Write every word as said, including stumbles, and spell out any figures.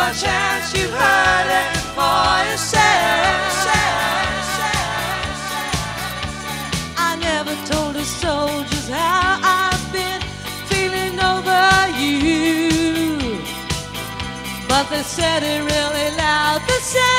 by chance you've heard it for yourself. I never told the soldiers how I've been feeling over you, but they said it really loud. They said